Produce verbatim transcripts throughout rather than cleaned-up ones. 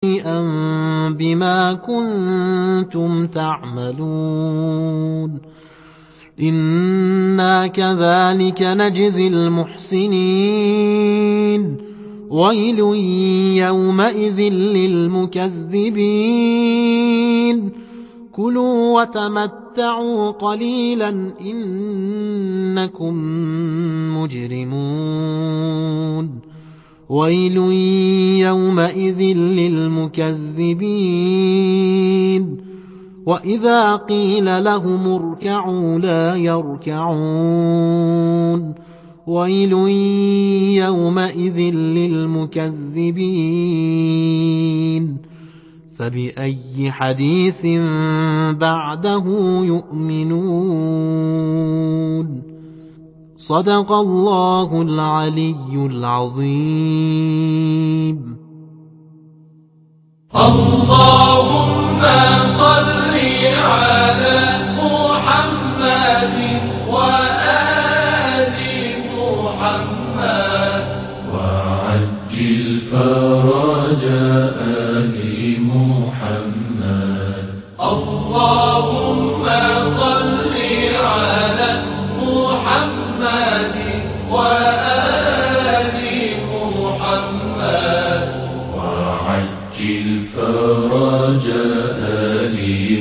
بما كنتم تعملون إنا كذلك نجزي المحسنين ويل يومئذ للمكذبين كلوا وتمتعوا قليلا إنكم مجرمون ويل يومئذ للمكذبين وإذا قيل لهم اركعوا لا يركعون ويل يومئذ للمكذبين فبأي حديث بعده يؤمنون صدق الله العلي العظيم. اللهم صل على محمد وآل محمد وعجل فرج آل محمد. اللهم صل على محمد وآل محمد وعجل فرج آل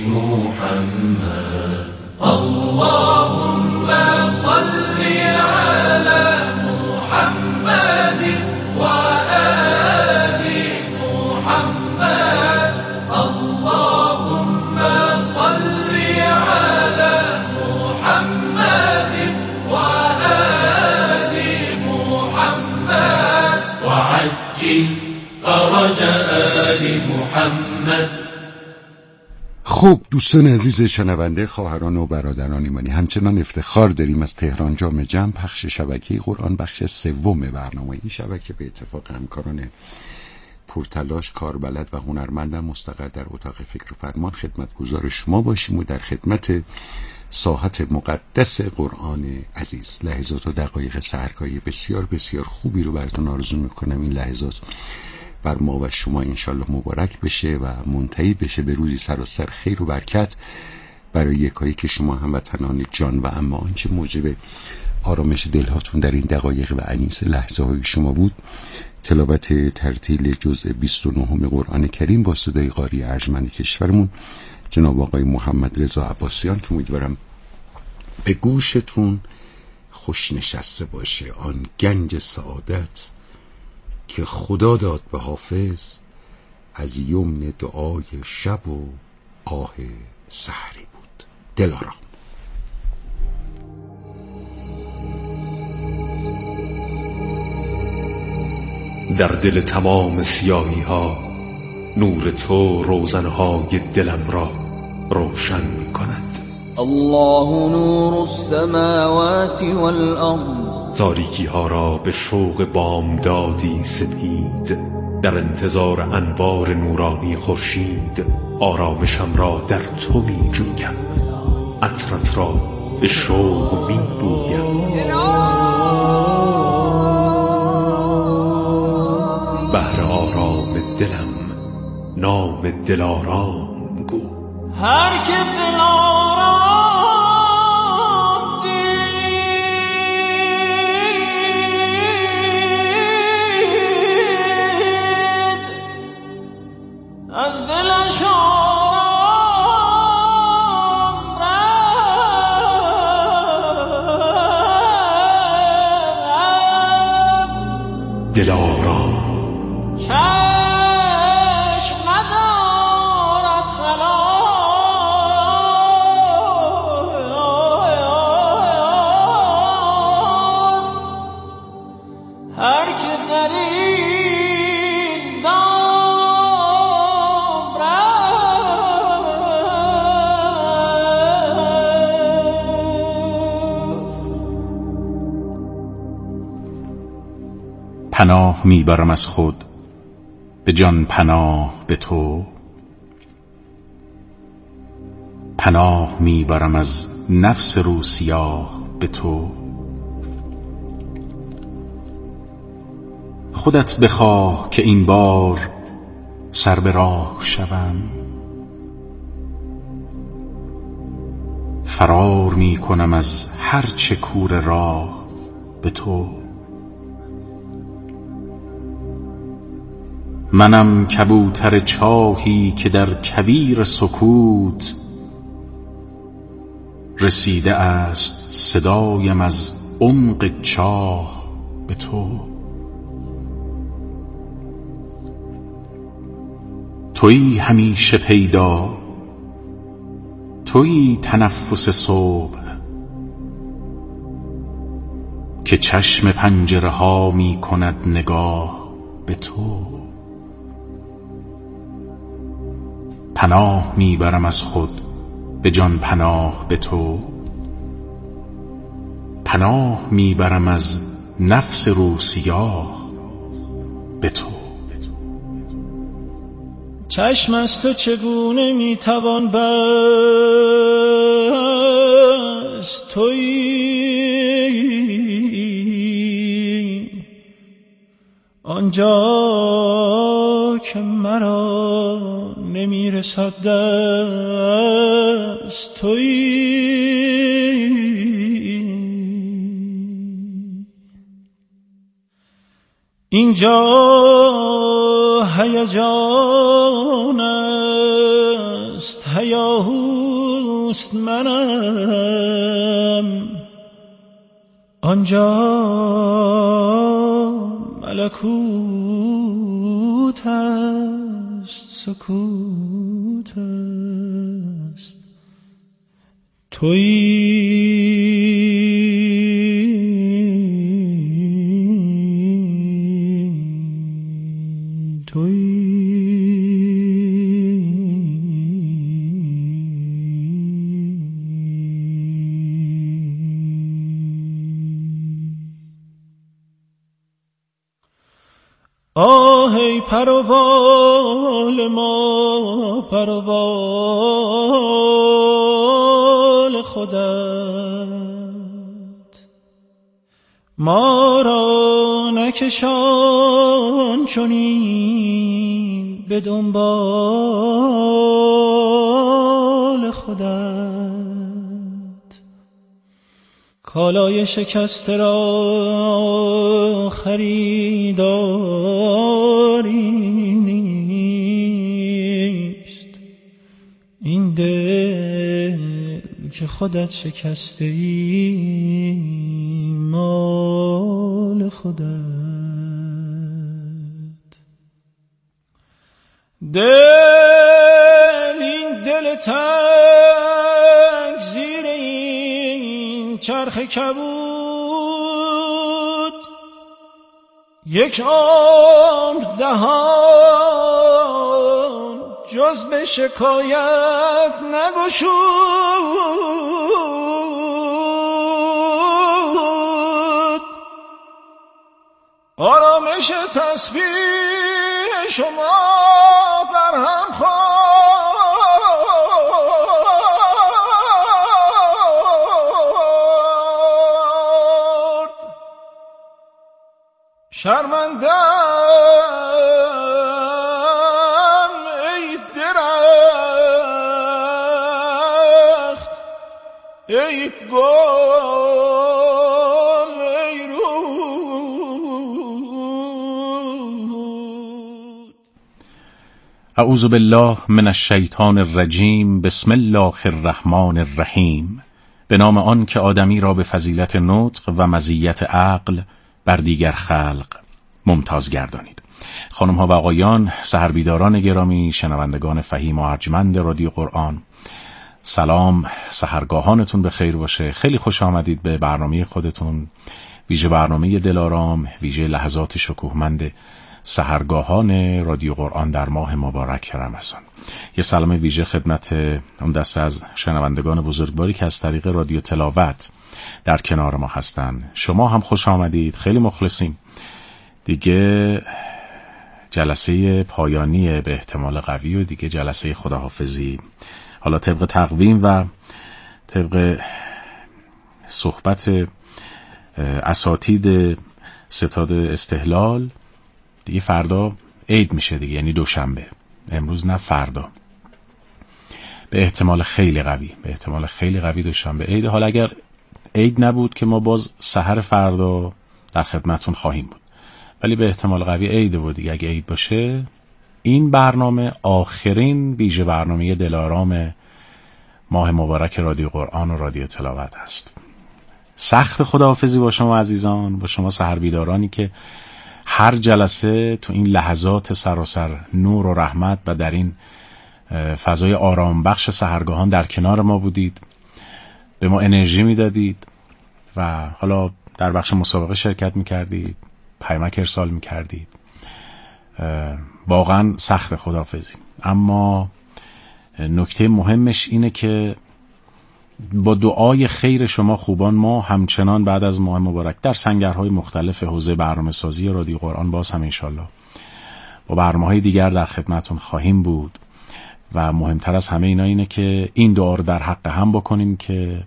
محمد. اللهم صل على محمد وآل محمد. اللهم صل على محمد وآل محمد وعجل فرج آل محمد. خب دوستان عزیز شنونده، خواهران و برادران ایمانی، همچنان افتخار داریم از تهران جام جم پخش شبکه قرآن بخش سوم برنامه. این شبکه به اتفاق همکاران پرتلاش، کاربلد و هنرمند و مستقر در اتاق فکر و فرمان خدمتگزار شما باشیم و در خدمت ساحت مقدس قرآن عزیز لحظات و دقایق سحرگاهی بسیار بسیار خوبی رو براتون آرزو میکنم. این لحظات بر ما و شما انشالله مبارک بشه و منتهی بشه به روزی سراسر خیر و برکت برای یکایی که شما هموطنان جان و اما آنچه موجب آرامش دلهاتون در این دقایق و انیس لحظه های شما بود، تلاوت ترتیل جزء بیست و نه قرآن کریم با صدای قاری ارجمند کشورمون جناب آقای محمد رضا عباسیان که امیدوارم به گوشتون خوش نشسته باشه. آن گنج سعادت که خدا داد به حافظ از یمن دعای شب و آه سحری بود. دلارام. در دل تمام سیاهی ها نور تو روزنهای دلم را روشن می کند. الله نور السماوات والارض. تاریکی ها را به شوق بامدادی سپید، در انتظار انوار نورانی خورشید آرامشم را در تو می جویم، عطرت را به شوق می بویم. بهر آرام دلم نام دلارام گو. هر که دلارام از دلش آرام رفت. دلارام چشم ندارد خلاص، هر که در این دام رفت. پناه میبرم از خود به جان، پناه به تو، پناه میبرم از نفس رو سیاه به تو. خودت بخواه که این بار سر به راه شوم. فرار می کنم از هر چه کور راه به تو. منم کبوتر چاهی که در کویر سکوت رسیده است صدایم از عمق چاه به تو. تویی همیشه پیدا، تویی تنفس صبح که چشم پنجره ها می کند نگاه به تو. پناه می برم از خود به جان پناه به تو. پناه می برم از نفس روسیاه به تو. چشم از تو چگونه میتوان بست، تویی آنجا که مرا نمیرسد دست، تویی اینجا هیجان است، هیاهوست منم، آنجا ملکوت است، سکوت است، تویی آه ای پر و بال ما، پر و بال خودت، ما را نکشان چنین به دنبال خودت. کالای شکسته را خریداری نیست، این دل که خودت شکسته ای مال خودت. دل این دل تنگ زیر این چرخ کبود، یک عمر دهان جز به شکایت نگشود. آرامش تسبیح شما بر هم خورد، شرمندم ای درخت، ای گل، ای رود. اعوذ بالله من الشیطان الرجیم. بسم الله الرحمن الرحیم. به نام آن که آدمی را به فضیلت نطق و مزیت عقل بر دیگر خلق ممتاز گردانید. خانم ها و آقایان، سحربیداران گرامی، شنوندگان فهیم و ارجمند رادیو قرآن، سلام، سحرگاهانتون به خیر باشه. خیلی خوش آمدید به برنامه خودتون، ویژه برنامه دلارام، ویژه لحظات شکوهمند سحرگاهان رادیو قرآن در ماه مبارک رمضان. یه سلام ویژه خدمت اون دسته از شنوندگان بزرگواری که از طریق رادیو تلاوت در کنار ما هستن. شما هم خوش آمدید، خیلی مخلصیم. دیگه جلسه پایانی به احتمال قوی و دیگه جلسه خداحافظی. حالا طبق تقویم و طبق صحبت اساتید ستاد استهلال دیگه فردا عید میشه دیگه، یعنی دوشنبه. امروز نه فردا، به احتمال خیلی قوی به احتمال خیلی قوی دوشنبه عید. حالا اگر عید نبود که ما باز سحر فردا در خدمتون خواهیم بود، ولی به احتمال قوی عید بود دیگه. اگه عید باشه این برنامه آخرین ویژه برنامه دلارام ماه مبارک رادیو قرآن و رادیو تلاوت است. سخت خداحافظی با شما عزیزان، با شما سحر بیدارانی که هر جلسه تو این لحظات سراسر نور و رحمت و در این فضای آرام بخش سحرگاهان در کنار ما بودید، به ما انرژی میدادید و حالا در بخش مسابقه شرکت میکردید، پیامک ارسال میکردید. واقعا سخت خداحافظی، اما نکته مهمش اینه که با دعای خیر شما خوبان ما همچنان بعد از ماه مبارک در سنگرهای مختلف حوزه برنامه سازی رادیو قرآن باز هم انشالله با برنامه‌های دیگر در خدمتون خواهیم بود و مهمتر از همه اینا اینه که این دعا رو در حق هم بکنیم که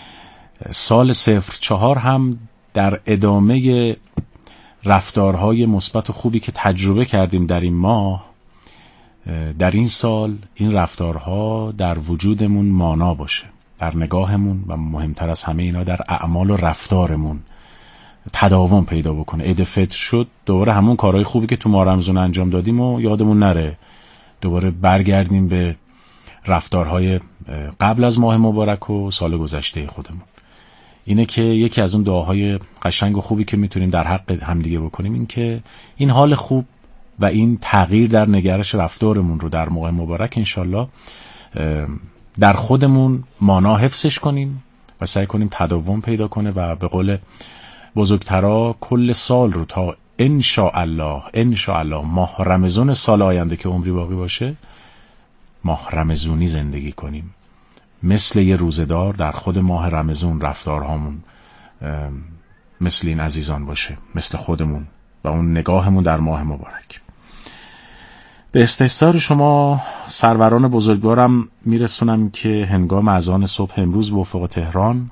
سال صفر چهار هم در ادامه رفتارهای مثبت و خوبی که تجربه کردیم در این ماه، در این سال این رفتارها در وجودمون مانا باشه، در نگاهمون و مهمتر از همه اینا در اعمال و رفتارمون تداوم پیدا بکنه. عید فطر شد، دوباره همون کارهای خوبی که تو ماه رمضان انجام دادیم و یادمون نره، دوباره برگردیم به رفتارهای قبل از ماه مبارک و سال گذشته خودمون. اینه که یکی از اون دعاهای قشنگ و خوبی که میتونیم در حق همدیگه بکنیم این که این حال خوب و این تغییر در نگرش رفتارمون رو در ماه مبارک انشالله در خودمون مانا حفظش کنیم و سعی کنیم تداوم پیدا کنه و به قول بزرگترا کل سال رو تا انشاءالله انشاءالله ماه رمضان سال آینده که عمری باقی باشه ماه رمضونی زندگی کنیم، مثل یه روزدار در خود ماه رمضان رفتارهامون مثل این عزیزان باشه، مثل خودمون و اون نگاهمون در ماه مبارک. به استحضار شما سروران بزرگوارم میرسونم که هنگام اذان صبح امروز به افق تهران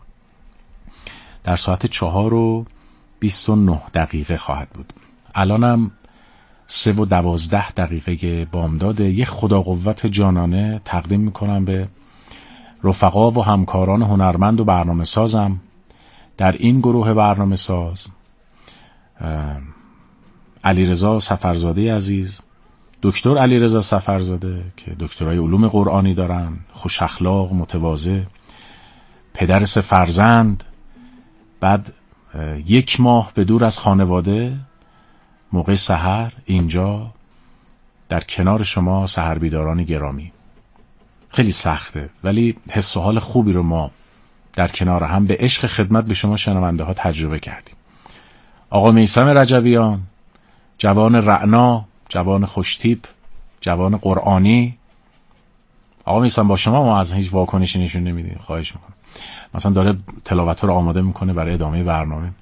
در ساعت چهار و بیست و نه دقیقه خواهد بود. الانم سه و دوازده دقیقه بامداد. یک خدا قوت جانانه تقدیم میکنم به رفقا و همکاران هنرمند و برنامه سازم در این گروه برنامه ساز: علیرضا سفرزاده عزیز، دکتر علیرضا سفرزاده که دکترای علوم قرآنی دارن، خوش اخلاق، متواضع، پدر سه فرزند، بعد یک ماه به دور از خانواده، موقع سحر اینجا در کنار شما سحر بیداران گرامی. خیلی سخته ولی حس و حال خوبی رو ما در کنار هم به عشق خدمت به شما شنونده ها تجربه کردیم. آقا میثم رجویان، جوان رعنا، جوان خوشتیپ، جوان قرآنی. آقا میثم با شما ما از هیچ واکنشی نشون نمیدیم، خواهش میکنم. مثلا داره تلاوت رو آماده میکنه برای ادامه برنامه.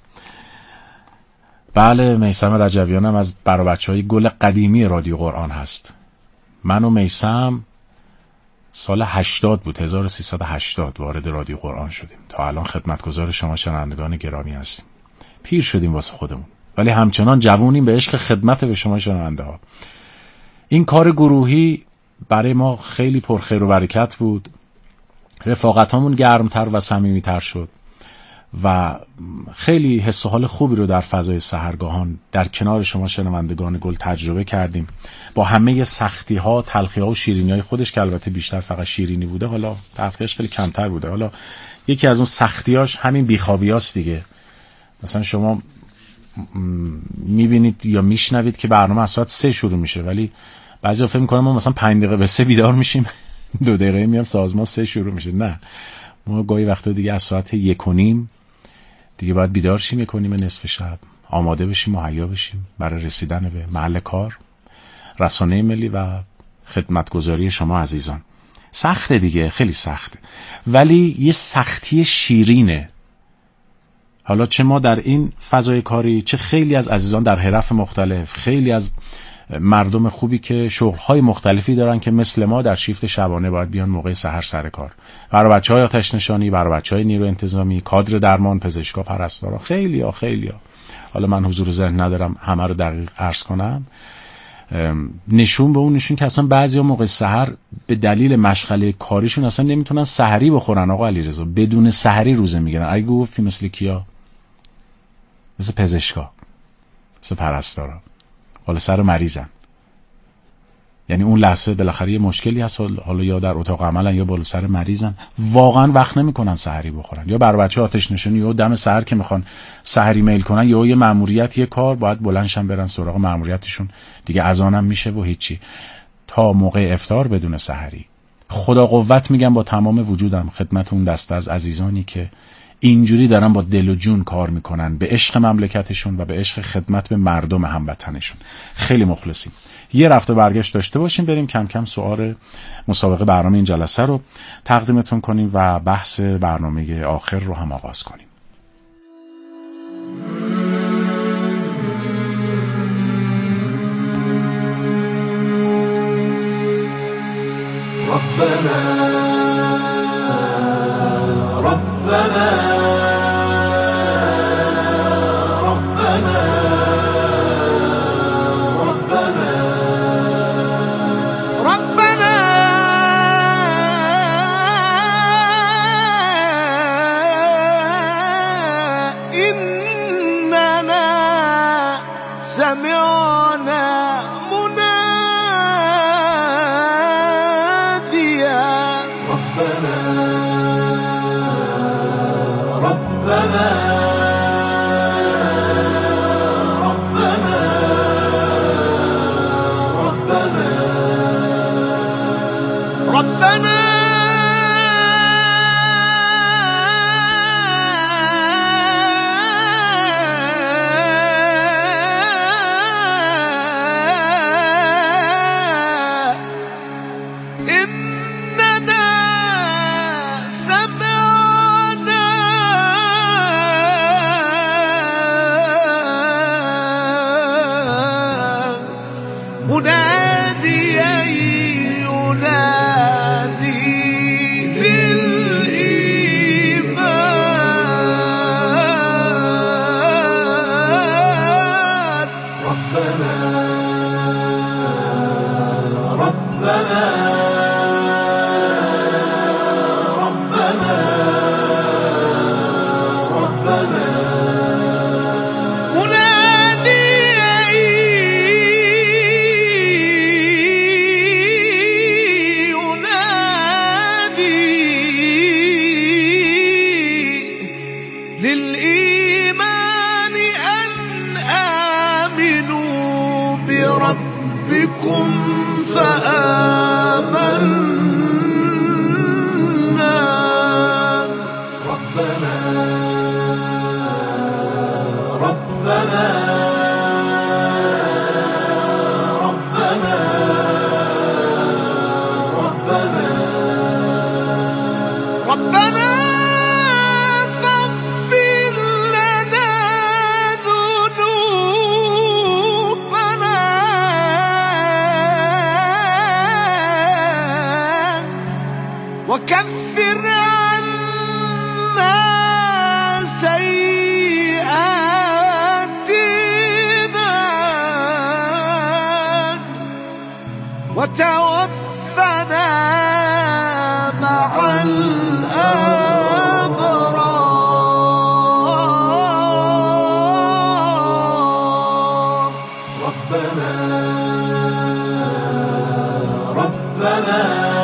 بله، میثم رجویان هم از برا بچهای گل قدیمی رادیو قرآن هست. من و میثم سال هشتاد بود، هزار و سیصد و هشتاد وارد رادیو قرآن شدیم. تا الان خدمتگزار شما شنوندگان گرامی هستیم. پیر شدیم واسه خودمون ولی همچنان جوونیم به عشق خدمت به شما شنونده ها. این کار گروهی برای ما خیلی پرخیر و برکت بود. رفاقتامون گرمتر و صمیمیتر شد و خیلی حس و حال خوبی رو در فضای سحرگاهان در کنار شما شنوندگان گل تجربه کردیم. با همه سختی ها، تلخی ها و شیرینی های خودش که البته بیشتر فقط شیرینی بوده، حالا تلخیش خیلی کمتر بوده. حالا یکی از اون سختیاش همین بیخوابیاست دیگه. مثلا شما میبینید یا میشنوید که برنامه از ساعت سه شروع میشه ولی بعضی فکر میکنن ما مثلا پنج دقیقه به سه بیدار میشیم دو دقیقه میام سازمان سه شروع میشه. نه، ما گاهی وقتا دیگه از ساعت یک و نیم دیگه باید بیدار شیم، یک و نیم نصف شب آماده بشیم، مهیا بشیم برای رسیدن به محل کار، رسانه ملی و خدمتگزاری شما عزیزان. سخته دیگه، خیلی سخته ولی یه سختی شیرینه. حالا چه ما در این فضای کاری، چه خیلی از عزیزان در حرف مختلف، خیلی از مردم خوبی که شغل‌های مختلفی دارن که مثل ما در شیفت شبانه باید بیان موقع سحر سر کار. برای بچه‌های آتش نشانی، برای بچه‌های نیرو انتظامی، کادر درمان، پزشکا، پرستارا، خیلی‌ها خیلی‌ها. حالا من حضور ذهن ندارم همه رو دقیق عرض کنم نشون به اون نشون که اصلا بعضیا موقع سحر به دلیل مشغله کاریشون اصلا نمیتونن سحری بخورن. آقا علیرضا بدون سحری روزه میگیرن. اگه گفتی مثل کیا؟ مثل پزشکا، مثل پرستارا، حالا سر مریضن. یعنی اون لحظه بالاخره یه مشکلی هست، حالا یا در اتاق عملن یا بالا سر مریضن، واقعا وقت نمیکنن سحری بخورن. یا بر بچه آتش نشانی یا دم سحر که میخوان سحری میل کنن یا یه مأموریت یه کار باید بلندشن برن سراغ مأموریتشون، دیگه اذانم میشه و هیچی، تا موقع افطار بدون سحری. خدا قوت میگم با تمام وجودم خدمت اون دسته از عزیزانی که اینجوری دارن با دل و جون کار میکنن به عشق مملکتشون و به عشق خدمت به مردم هموطنشون. خیلی مخلصیم. یه رفت و برگشت داشته باشیم، بریم کم کم سؤال مسابقه برنامه این جلسه رو تقدیمتون کنیم و بحث برنامه آخر رو هم آغاز کنیم. ربنا ربنا وكفر عنا سيئاتنا وتوفنا مع الأبرار. ربنا ربنا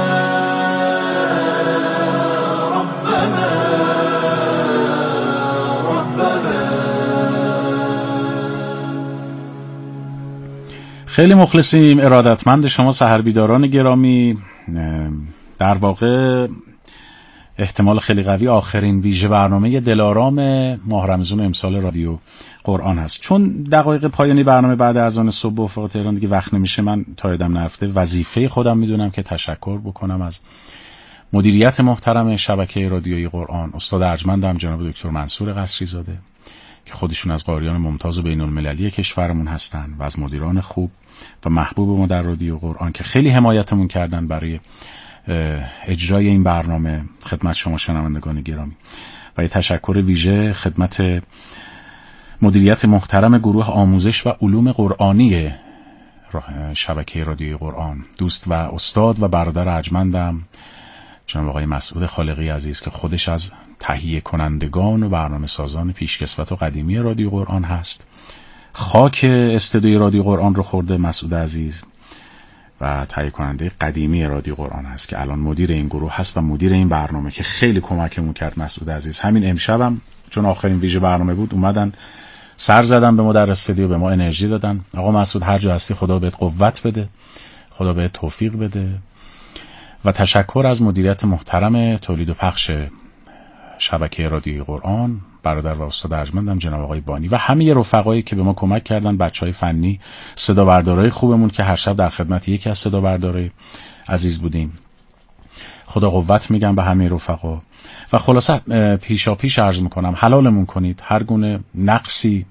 خیلی مخلصیم. ارادتمند شما سحربیداران گرامی. در واقع احتمال خیلی قوی آخرین ویژه برنامه دلارام ماه رمضان امسال رادیو قرآن هست. چون دقایق پایانی برنامه بعد از آن صبح افق تهران دیگه وقت نمیشه، من تا یادم نرفته وظیفه خودم میدونم که تشکر بکنم از مدیریت محترم شبکه رادیویی قرآن، استاد ارجمندم جناب دکتر منصور قصری زاده که خودشون از قاریان ممتاز و بین المللی کشورمون هستن و از مدیران خوب و محبوب ما در رادیو قرآن که خیلی حمایتمون کردن برای اجرای این برنامه. خدمت شما شنوندگان گرامی و یه تشکر ویژه خدمت مدیریت محترم گروه آموزش و علوم قرآنی شبکه رادیوی قرآن، دوست و استاد و برادر ارجمندم جناب آقای مسعود خالقی عزیز که خودش از تهیه کنندگان و برنامه سازان پیشکسوت و قدیمی رادیو قرآن هست. خاک استدیوی رادیو قرآن رو خورده مسعود عزیز و تهیه کننده قدیمی رادیو قرآن هست که الان مدیر این گروه هست و مدیر این برنامه که خیلی کمکمون کرد مسعود عزیز. همین امشبم چون آخرین ویژه برنامه بود اومدن سر زدن به ما در استودیو، به ما انرژی دادن. آقا مسعود هر جا هستی خدا بهت قوت بده، خدا بهت توفیق بده. و تشکر از مدیریت محترم تولید و پخش شبکه رادیوی قرآن، برادر و استاد ارجمندم جناب آقای بانی و همه رفقایی که به ما کمک کردن، بچهای فنی، صدا بردارای خوبمون که هر شب در خدمت یکی از صدا بردارای عزیز بودیم. خدا قوت میگم به همه رفقا و خلاصه پیشا پیش عرض میکنم حلالمون کنید. هر گونه نقصی،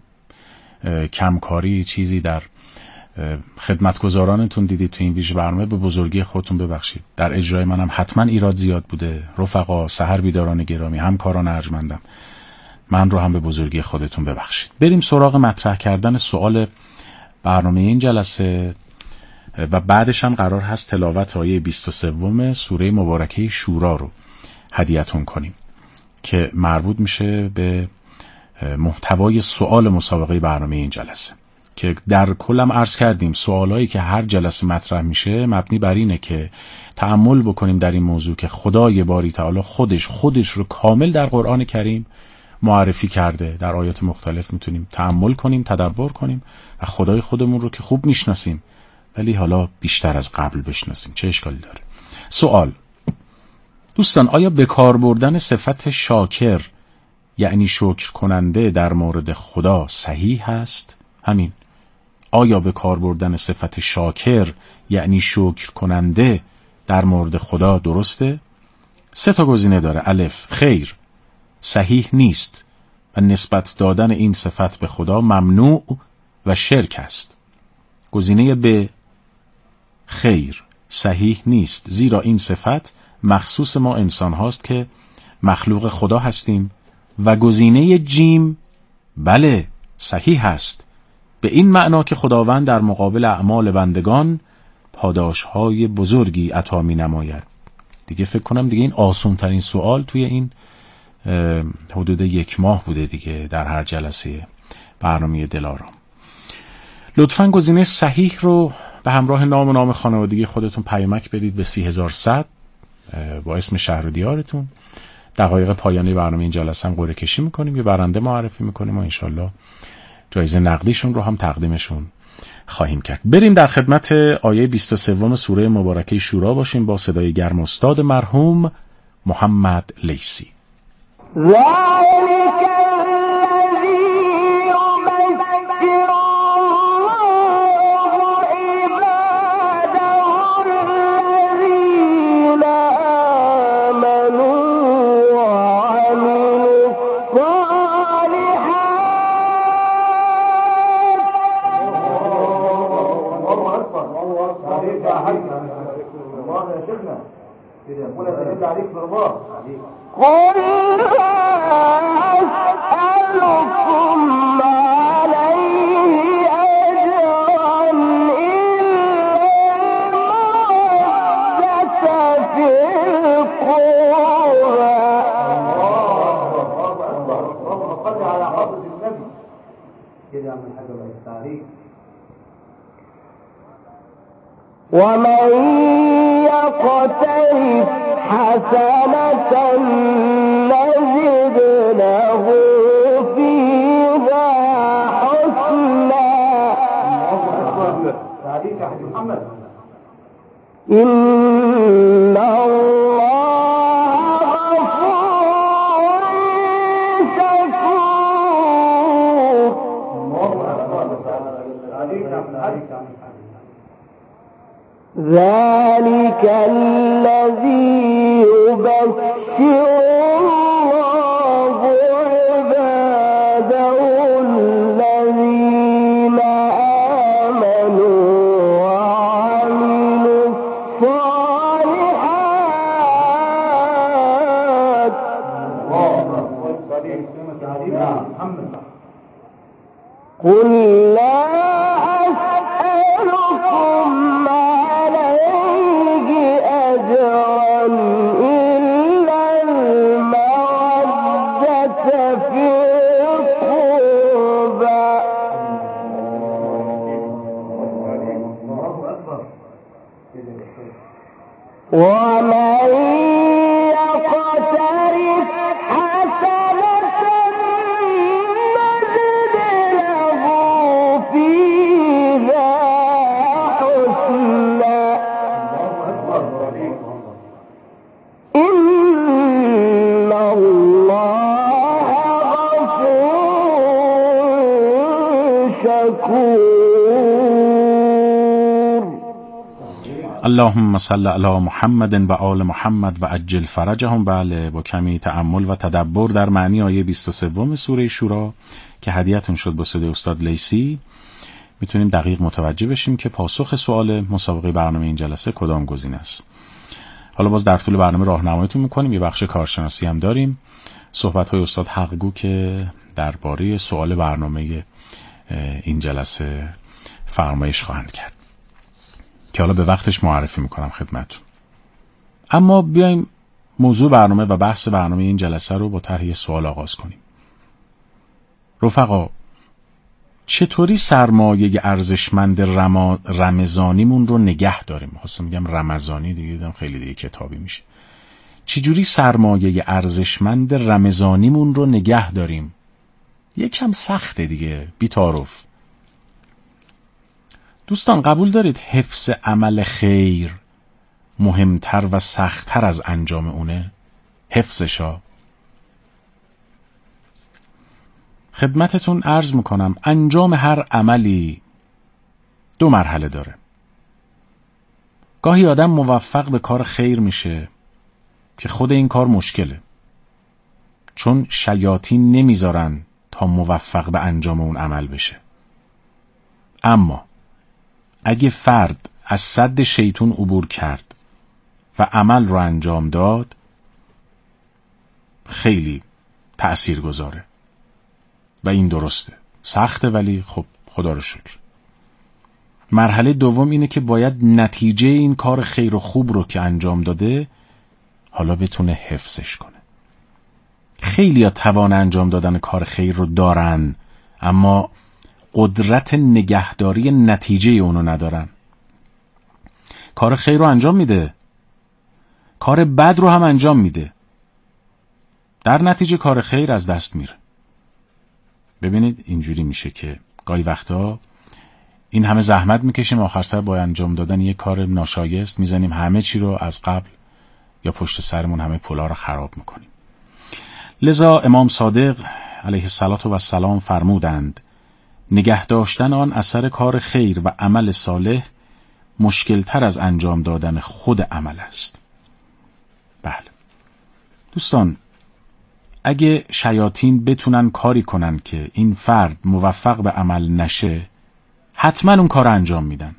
کمکاری، چیزی در خدمتگزارانتون دیدید تو این ویژه برنامه به بزرگی خودتون ببخشید. در اجرای منم حتما ایراد زیاد بوده. رفقا، سحر بیداران گرامی، همکاران ارجمندم، من رو هم به بزرگی خودتون ببخشید. بریم سراغ مطرح کردن سوال برنامه این جلسه و بعدش هم قرار هست تلاوت آیه بیست و سه سوره مبارکه شورا رو هدیه‌تون کنیم که مربوط میشه به محتوای سوال مسابقه برنامه این جلسه که در کلم عرض کردیم سوالایی که هر جلسه مطرح میشه مبنی بر اینه که تأمل بکنیم در این موضوع که خدای باری تعالی خودش خودش رو کامل در قرآن کریم معرفی کرده. در آیات مختلف میتونیم تأمل کنیم، تدبر کنیم و خدای خودمون رو که خوب میشناسیم ولی حالا بیشتر از قبل بشناسیم. چه اشکالی داره؟ سوال: دوستان، آیا به کار بردن صفت شاکر یعنی شکر کننده در مورد خدا صحیح هست؟ همین. آیا به کار بردن صفت شاکر یعنی شکر کننده در مورد خدا درسته؟ سه تا گزینه داره. الف: خیر، صحیح نیست و نسبت دادن این صفت به خدا ممنوع و شرک است. گزینه ب: خیر، صحیح نیست، زیرا این صفت مخصوص ما انسان هاست که مخلوق خدا هستیم. و گزینه جیم: بله، صحیح است، به این معنا که خداوند در مقابل اعمال بندگان پاداشهای بزرگی عطا می نماید. دیگه فکر کنم دیگه این آسان ترین سوال توی این حدود یک ماه بوده دیگه در هر جلسه برنامه دلارام. لطفاً گزینه صحیح رو به همراه نام و نام خانوادگی خودتون پیامک بدید به سی هزار و صد با اسم شهر و دیارتون. دقایق پایانی برنامه این جلسه هم قرعه کشی میکنیم، یه برنده معرفی میکنیم و انشالله جایزه نقدیشون رو هم تقدیمشون خواهیم کرد. بریم در خدمت آیه بیست و سه سوره مبارکه شورا باشیم با صدای گرم استاد مرحوم محمد لیثی. قل لا أسألكم عليه أجرا إلا المودة في القربى. صل على حضرة النبي كده من حجر التاريخ. ومن يقترف حسنة نزد له فيها حسنا. إن الله غفور شكور. ذلك الذي يبشر الله عباده الذين آمنوا وعملوا الصالحات. قل لا أسألكم ومن يقترف حسنة نزد له فيها حسنا إن الله غفور شكور. اللهم صل علی محمد و آل محمد و عجل فرجهم. بله، با کمی تأمل و تدبر در معنی آیه بیست و سه سوره شورا که هدیه‌تون شد با صدای استاد لیسی میتونیم دقیق متوجه بشیم که پاسخ سوال مسابقه برنامه این جلسه کدام گزینه است. حالا باز در طول برنامه راهنماییتون میکنیم. یه بخش کارشناسی هم داریم، صحبت‌های استاد حقگو که درباره سوال برنامه این جلسه فرمایش خواهند کرد که حالا به وقتش معرفی میکنم خدمتتون. اما بیایم موضوع برنامه و بحث برنامه این جلسه رو با طرح سوال آغاز کنیم. رفقا، چطوری سرمایه ارزشمند رما... رمضانیمون رو نگه داریم؟ خواستم میگم رمضانی، دیگه دیدم خیلی دیگه کتابی میشه. چجوری سرمایه ارزشمند رمضانیمون رو نگه داریم؟ یکم سخته دیگه، بی تعارف. دوستان، قبول دارید حفظ عمل خیر مهمتر و سختتر از انجام اونه؟ حفظشا. خدمتتون عرض میکنم انجام هر عملی دو مرحله داره. گاهی آدم موفق به کار خیر میشه که خود این کار مشکله، چون شیاطین نمیذارن تا موفق به انجام اون عمل بشه. اما اگه فرد از سد شیطون عبور کرد و عمل رو انجام داد، خیلی تأثیر گذاره و این درسته. سخته ولی خب خدا رو شکر. مرحله دوم اینه که باید نتیجه این کار خیر و خوب رو که انجام داده حالا بتونه حفظش کنه. خیلی ها توان انجام دادن کار خیر رو دارن اما قدرت نگهداری نتیجه اونو ندارن. کار خیر رو انجام میده، کار بد رو هم انجام میده، در نتیجه کار خیر از دست میره. ببینید اینجوری میشه که گاهی وقتا این همه زحمت میکشیم، آخر سر با انجام دادن یک کار ناشایست میزنیم همه چی رو از قبل یا پشت سرمون همه پلا رو خراب میکنیم. لذا امام صادق علیه السلام فرمودند نگه داشتن آن اثر کار خیر و عمل صالح مشکل تر از انجام دادن خود عمل است. بله دوستان، اگه شیاطین بتونن کاری کنن که این فرد موفق به عمل نشه، حتما اون کار انجام میدن.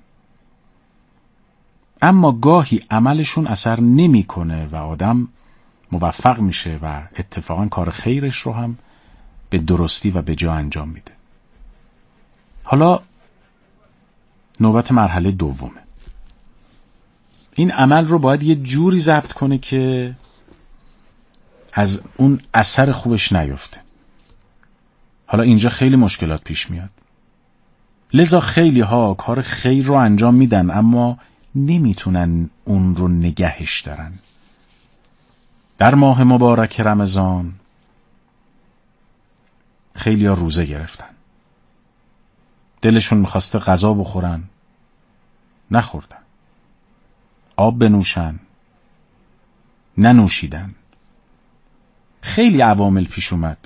اما گاهی عملشون اثر نمیکنه و آدم موفق میشه و اتفاقا کار خیرش رو هم به درستی و به جا انجام میده. حالا نوبت مرحله دومه. این عمل رو باید یه جوری ضبط کنه که از اون اثر خوبش نیفته. حالا اینجا خیلی مشکلات پیش میاد. لذا خیلی ها کار خیر رو انجام میدن اما نمیتونن اون رو نگهش دارن. در ماه مبارک رمضان خیلی ها روزه گرفتن، دلشون میخواسته غذا بخورن، نخوردن. آب بنوشن، ننوشیدن. خیلی عوامل پیش اومد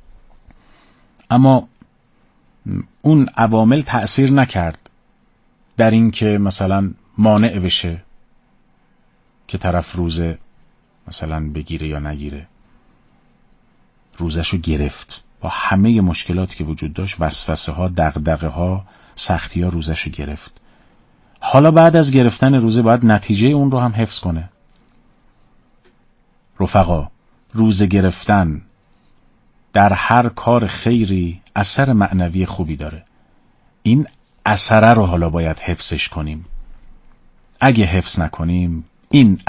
اما اون عوامل تأثیر نکرد در این که مثلا مانع بشه که طرف روزه مثلا بگیره یا نگیره. روزشو گرفت با همه مشکلاتی که وجود داشت، وسوسه ها، دغدغه ها، سختی ها، روزشو گرفت. حالا بعد از گرفتن روزه باید نتیجه اون رو هم حفظ کنه. رفقا، روزه گرفتن در هر کار خیری اثر معنوی خوبی داره. این اثر رو حالا باید حفظش کنیم. اگه حفظ نکنیم این